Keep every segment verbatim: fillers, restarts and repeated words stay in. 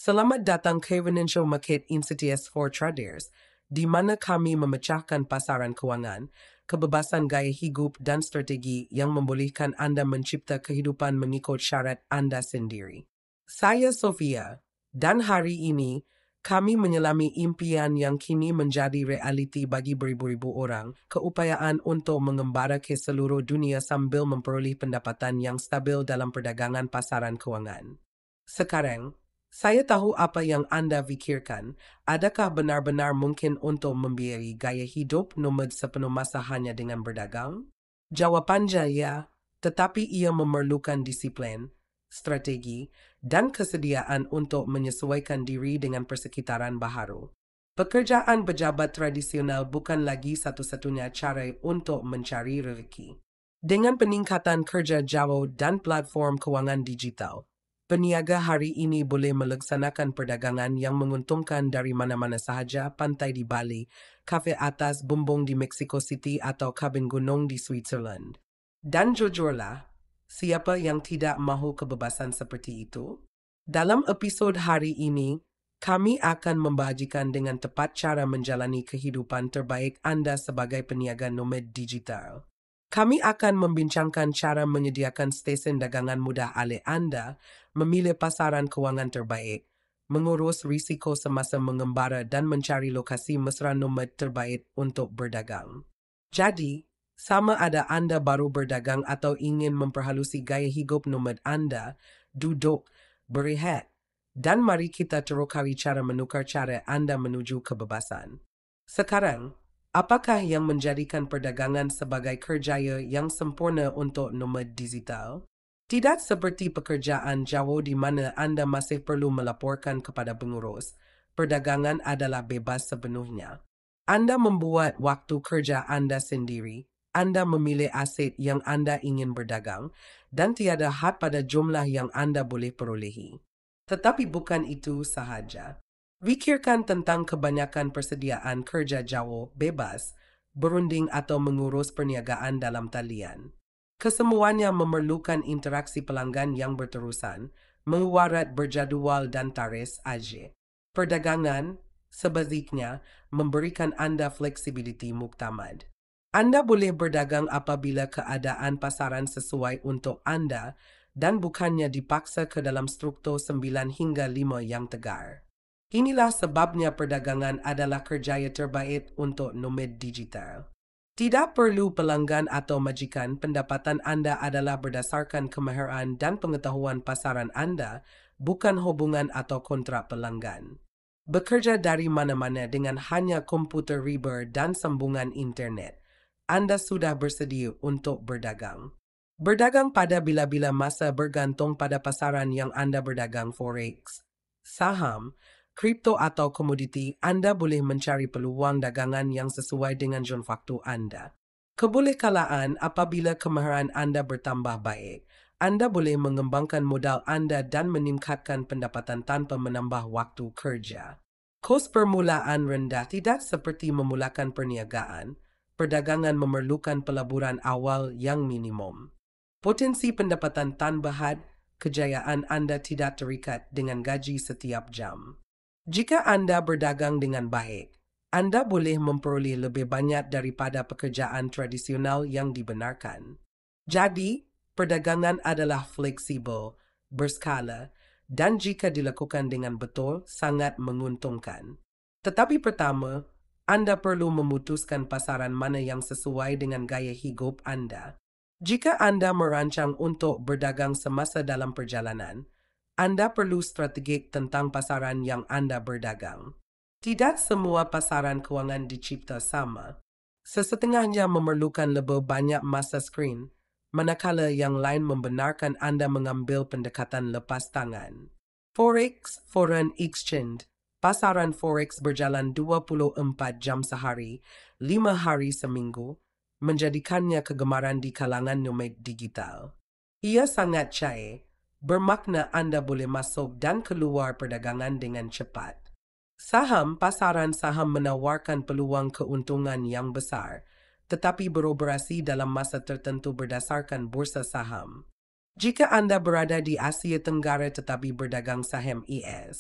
Selamat datang ke Financial Market Institute for Traders, di mana kami memecahkan pasaran kewangan, kebebasan gaya hidup dan strategi yang membolehkan anda mencipta kehidupan mengikut syarat anda sendiri. Saya Sofia, dan hari ini kami menyelami impian yang kini menjadi realiti bagi beribu-ribu orang, keupayaan untuk mengembara ke seluruh dunia sambil memperoleh pendapatan yang stabil dalam perdagangan pasaran kewangan. Sekarang, saya tahu apa yang anda fikirkan. Adakah benar-benar mungkin untuk membiayai gaya hidup nomad sepenuh masa hanya dengan berdagang? Jawabannya ya, tetapi ia memerlukan disiplin, strategi, dan kesediaan untuk menyesuaikan diri dengan persekitaran baharu. Pekerjaan pejabat tradisional bukan lagi satu-satunya cara untuk mencari rezeki. Dengan peningkatan kerja jauh dan platform kewangan digital, peniaga hari ini boleh melaksanakan perdagangan yang menguntungkan dari mana-mana sahaja, pantai di Bali, kafe atas bumbung di Mexico City atau kabin gunung di Switzerland. Dan jujurlah, siapa yang tidak mahu kebebasan seperti itu? Dalam episod hari ini, kami akan membagikan dengan tepat cara menjalani kehidupan terbaik anda sebagai peniaga nomad digital. Kami akan membincangkan cara menyediakan stesen dagangan mudah oleh anda, memilih pasaran kewangan terbaik, mengurus risiko semasa mengembara dan mencari lokasi mesra nomad terbaik untuk berdagang. Jadi, sama ada anda baru berdagang atau ingin memperhalusi gaya hidup nomad anda, duduk, berehat, dan mari kita terukari cara menukar cara anda menuju kebebasan. Sekarang, apakah yang menjadikan perdagangan sebagai kerjaya yang sempurna untuk nomad digital? Tidak seperti pekerjaan jauh di mana anda masih perlu melaporkan kepada pengurus, perdagangan adalah bebas sepenuhnya. Anda membuat waktu kerja anda sendiri, anda memilih aset yang anda ingin berdagang, dan tiada had pada jumlah yang anda boleh perolehi. Tetapi bukan itu sahaja. Fikirkan tentang kebanyakan persediaan kerja jauh, bebas, berunding atau mengurus perniagaan dalam talian. Kesemuanya memerlukan interaksi pelanggan yang berterusan, mewarat berjadual dan taris aja. Perdagangan, sebaliknya, memberikan anda fleksibiliti muktamad. Anda boleh berdagang apabila keadaan pasaran sesuai untuk anda dan bukannya dipaksa ke dalam struktur sembilan hingga lima yang tegar. Inilah sebabnya perdagangan adalah kerjaya terbaik untuk nomad digital. Tidak perlu pelanggan atau majikan, pendapatan anda adalah berdasarkan kemahiran dan pengetahuan pasaran anda, bukan hubungan atau kontrak pelanggan. Bekerja dari mana-mana dengan hanya komputer riber dan sambungan internet, anda sudah bersedia untuk berdagang. Berdagang pada bila-bila masa bergantung pada pasaran yang anda berdagang forex, saham, kripto atau komoditi, anda boleh mencari peluang dagangan yang sesuai dengan jangka waktu anda. Kebolehkalaan apabila kemahiran anda bertambah baik, anda boleh mengembangkan modal anda dan meningkatkan pendapatan tanpa menambah waktu kerja. Kos permulaan rendah tidak seperti memulakan perniagaan. Perdagangan memerlukan pelaburan awal yang minimum. Potensi pendapatan tambahan, kejayaan anda tidak terikat dengan gaji setiap jam. Jika anda berdagang dengan baik, anda boleh memperoleh lebih banyak daripada pekerjaan tradisional yang dibenarkan. Jadi, perdagangan adalah fleksibel, berskala, dan jika dilakukan dengan betul, sangat menguntungkan. Tetapi pertama, anda perlu memutuskan pasaran mana yang sesuai dengan gaya hidup anda. Jika anda merancang untuk berdagang semasa dalam perjalanan, anda perlu strategi tentang pasaran yang anda berdagang. Tidak semua pasaran kewangan dicipta sama. Sesetengahnya memerlukan lebih banyak masa skrin, manakala yang lain membenarkan anda mengambil pendekatan lepas tangan. Forex, foreign exchange. Pasaran forex berjalan dua puluh empat jam sehari, lima hari seminggu, menjadikannya kegemaran di kalangan nomad digital. Ia sangat cair, bermakna anda boleh masuk dan keluar perdagangan dengan cepat. Saham, pasaran saham menawarkan peluang keuntungan yang besar, tetapi beroperasi dalam masa tertentu berdasarkan bursa saham. Jika anda berada di Asia Tenggara tetapi berdagang saham E S,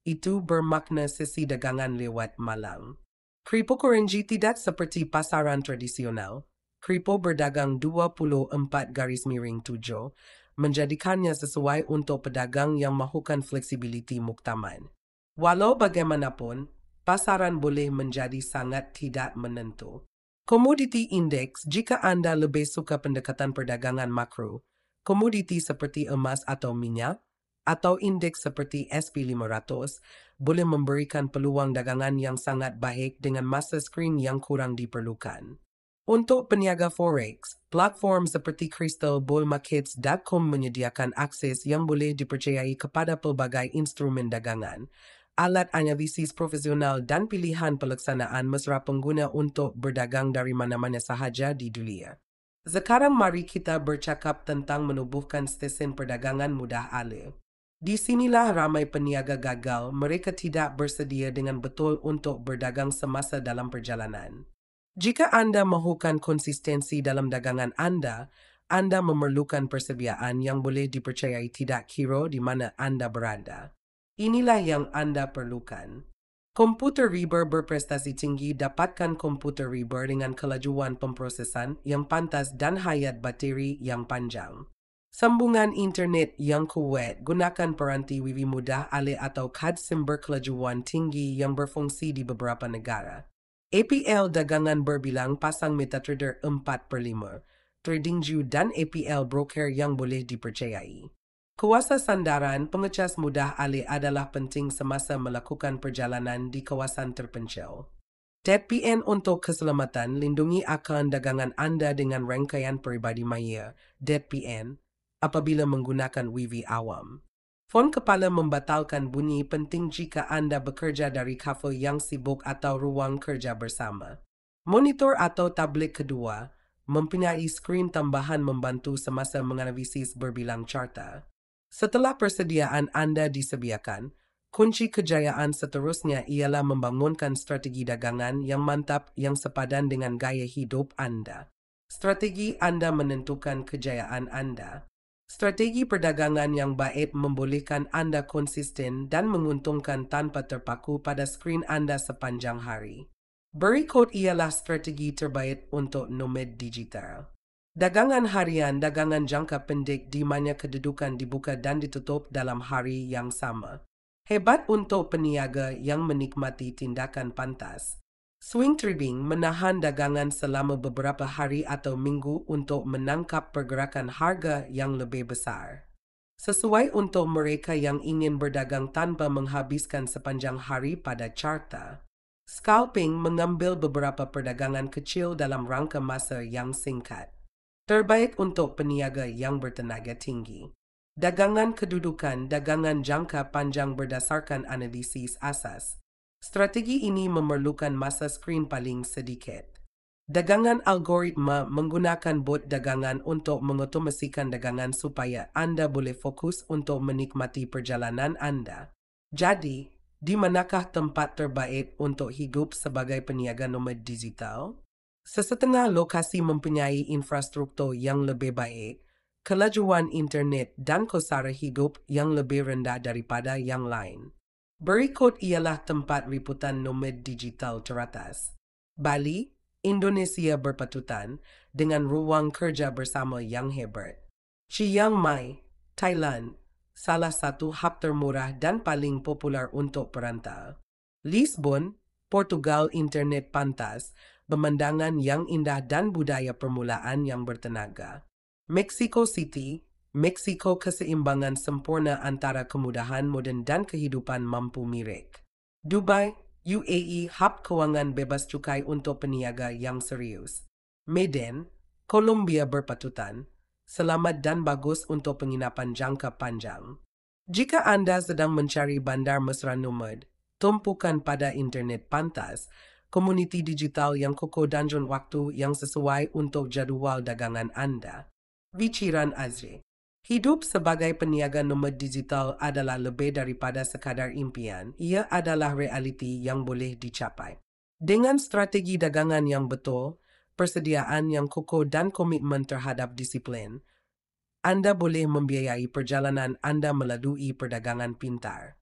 itu bermakna sesi dagangan lewat malang. Cryptocurrency tidak seperti pasaran tradisional. Kripto berdagang dua puluh empat garis miring tujuh, menjadikannya sesuai untuk pedagang yang mahukan fleksibiliti muktaman. Walau bagaimanapun, pasaran boleh menjadi sangat tidak menentu. Komoditi indeks, jika Anda lebih suka pendekatan perdagangan makro, komoditi seperti emas atau minyak, atau indeks seperti S and P lima ratus, boleh memberikan peluang dagangan yang sangat baik dengan masa skrin yang kurang diperlukan. Untuk peniaga forex, platform seperti crystal bull markets dot com menyediakan akses yang boleh dipercayai kepada pelbagai instrumen dagangan, alat analisis profesional dan pilihan pelaksanaan mesra pengguna untuk berdagang dari mana-mana sahaja di dunia. Sekarang mari kita bercakap tentang menubuhkan stesen perdagangan mudah alih. Di sinilah ramai peniaga gagal, mereka tidak bersedia dengan betul untuk berdagang semasa dalam perjalanan. Jika Anda mahukan konsistensi dalam dagangan Anda, Anda memerlukan persediaan yang boleh dipercayai tidak kira di mana Anda berada. Inilah yang Anda perlukan. Komputer reader berprestasi tinggi. Dapatkan komputer reader dengan kelajuan pemprosesan yang pantas dan hayat bateri yang panjang. Sambungan internet yang kuat. Gunakan peranti Wi-Fi mudah alih atau C A D SIM berkelajuan tinggi yang berfungsi di beberapa negara. A P L dagangan berbilang pasang MetaTrader empat per lima, TradingView dan A P L broker yang boleh dipercayai. Kuasa sandaran pengecas mudah alih adalah penting semasa melakukan perjalanan di kawasan terpencil. D P N untuk keselamatan, lindungi akaun dagangan Anda dengan rangkaian peribadi maya, D P N, apabila menggunakan Wi-Fi awam. Fon kepala membatalkan bunyi penting jika Anda bekerja dari kafe yang sibuk atau ruang kerja bersama. Monitor atau tablet kedua mempunyai skrin tambahan membantu semasa menganalisis berbilang carta. Setelah persediaan Anda disediakan, kunci kejayaan seterusnya ialah membangunkan strategi dagangan yang mantap yang sepadan dengan gaya hidup Anda. Strategi Anda menentukan kejayaan Anda. Strategi perdagangan yang baik membolehkan Anda konsisten dan menguntungkan tanpa terpaku pada skrin Anda sepanjang hari. Berikut ialah strategi terbaik untuk nomad digital. Dagangan harian, dagangan jangka pendek di mana kedudukan dibuka dan ditutup dalam hari yang sama. Hebat untuk peniaga yang menikmati tindakan pantas. Swing trading menahan dagangan selama beberapa hari atau minggu untuk menangkap pergerakan harga yang lebih besar. Sesuai untuk mereka yang ingin berdagang tanpa menghabiskan sepanjang hari pada carta. Scalping mengambil beberapa perdagangan kecil dalam rangka masa yang singkat. Terbaik untuk peniaga yang bertenaga tinggi. Dagangan kedudukan, dagangan jangka panjang berdasarkan analisis asas. Strategi ini memerlukan masa skrin paling sedikit. Dagangan algoritma menggunakan bot dagangan untuk mengotomasikan dagangan supaya Anda boleh fokus untuk menikmati perjalanan Anda. Jadi, di manakah tempat terbaik untuk hidup sebagai peniaga nomad digital? Sesetengah lokasi mempunyai infrastruktur yang lebih baik, kelajuan internet dan kosara hidup yang lebih rendah daripada yang lain. Berikut ialah tempat liputan nomad digital teratas. Bali, Indonesia berpatutan dengan ruang kerja bersama yang hebat. Chiang Mai, Thailand, salah satu hub termurah dan paling popular untuk perantau. Lisbon, Portugal, internet pantas, pemandangan yang indah dan budaya permulaan yang bertenaga. Mexico City, Mexico keseimbangan sempurna antara kemudahan moden dan kehidupan mampu mirip. Dubai, U A E hub kewangan bebas cukai untuk peniaga yang serius. Medan, Colombia berpatutan, selamat dan bagus untuk penginapan jangka panjang. Jika Anda sedang mencari bandar mesra nomad, tumpukan pada internet pantas, komuniti digital yang kokoh dan waktu yang sesuai untuk jadual dagangan Anda. Fikiran Azri. Hidup sebagai peniaga nomad digital adalah lebih daripada sekadar impian. Ia adalah realiti yang boleh dicapai. Dengan strategi dagangan yang betul, persediaan yang kokoh dan komitmen terhadap disiplin, Anda boleh membiayai perjalanan Anda melalui perdagangan pintar.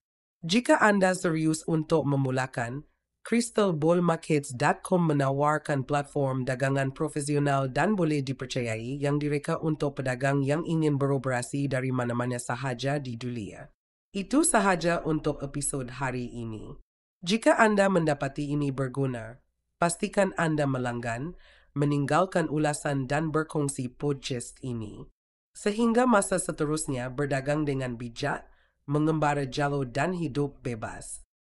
Jika Anda serius untuk memulakan, crystal ball markets dot com menawarkan platform dagangan profesional dan boleh dipercayai yang direka untuk pedagang yang ingin beroperasi dari mana-mana sahaja di dunia. Itu sahaja untuk episod hari ini. Jika Anda mendapati ini berguna, pastikan Anda melanggan, meninggalkan ulasan dan berkongsi podcast ini. Sehingga masa seterusnya berdagang dengan bijak, mengembara jalo dan hidup bebas.